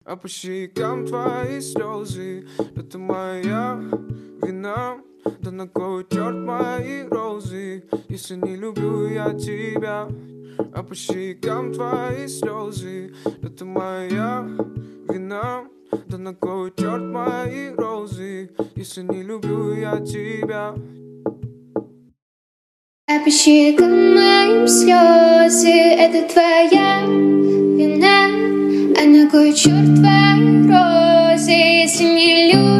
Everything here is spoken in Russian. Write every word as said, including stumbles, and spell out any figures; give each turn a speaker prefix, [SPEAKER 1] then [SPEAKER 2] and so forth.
[SPEAKER 1] А по щекам твои слезы, это моя вина. Да на кой черт мои розы, если не люблю я тебя? А по щекам твои слезы, это моя вина. Да на кой черт мои розы, если не люблю я тебя?
[SPEAKER 2] А по щекам моим слезы, это твоя вина. А на кой черт твои розы, если не любишь?